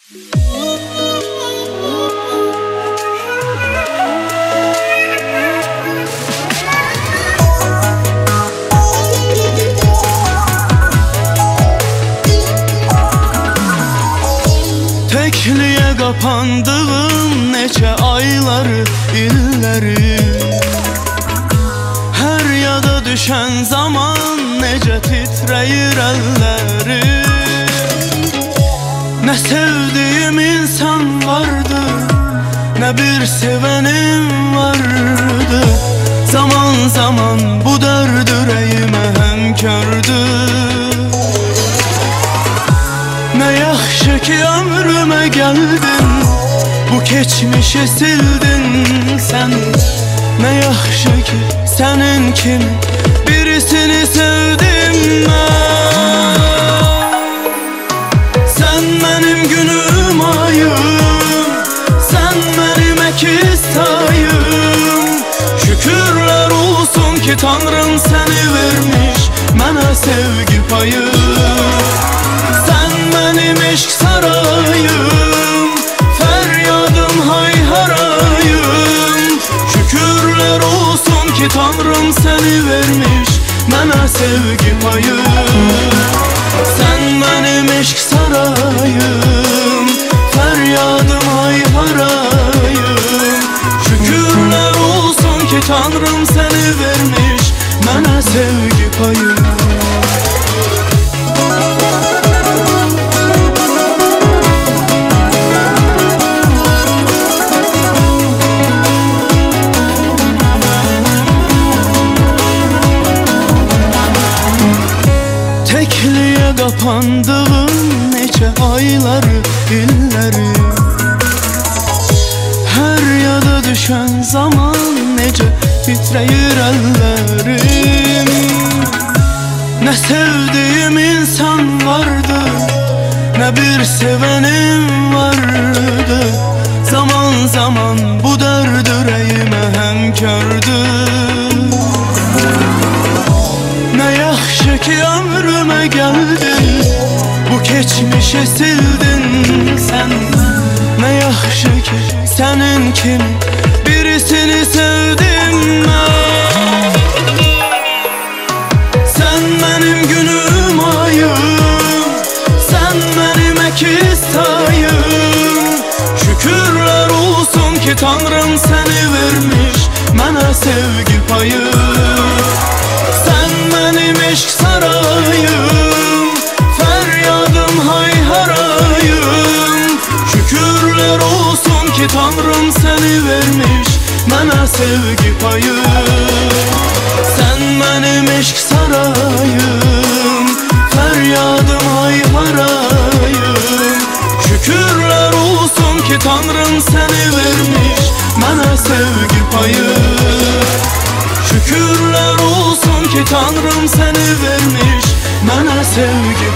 Tekliyə qapandığım neçə ayları, illəri, hər yada düşən zaman necə titrəyir əlləri. Nə sevdiyim insan vardı, nə bir sevənim vardı. Zaman zaman bu dərd ürəyimə həmkördür. Nə yaxşı ki ömrümə gəldin, bu keçmişi sildin sən. Nə yaxşı ki sənin kimi birisini sevdim mən. Sən mənim günüm ayım, sən mənim əkiz tayım. Şükürlər olsun ki Tanrım səni vermiş mənə sevgi payı. Benim eşq sarayım, fəryadım hay harayım. Şükürlər olsun ki Tanrım səni vermiş mənə sevgi payı. Sən mənim eşq sarayım, fəryadım hay harayım. Şükürlər olsun ki Tanrım səni vermiş mənə sevgi payı. Tekliyə qapandığım neçə ayları, illəri, hər yada düşən zaman necə titrəyir əllərim. Nə sevdiyim insan vardı, nə bir sevənim vardı. Zaman zaman bu dərd ürəyimə həmkördür. Nə yaxşı ki ömrümə gəldin, bu keçmişi sildin sən. Nə yaxşı ki sənin kimi birisini sevdim mən. Sən mənim günüm ayım, sən mənim əkiz tayım. Şükürlər olsun ki Tanrım səni vermiş mənə sevgi payı. Benim eşq sarayım, fəryadım hay harayım. Şükürlər olsun ki Tanrım səni vermiş mənə sevgi payı. Sən mənim eşq sarayım, fəryadım hay harayım. Şükürlər olsun ki Tanrım səni vermiş mənə sevgi payı. Şükürlər olsun ki Tanrım səni vermiş mənə sevgi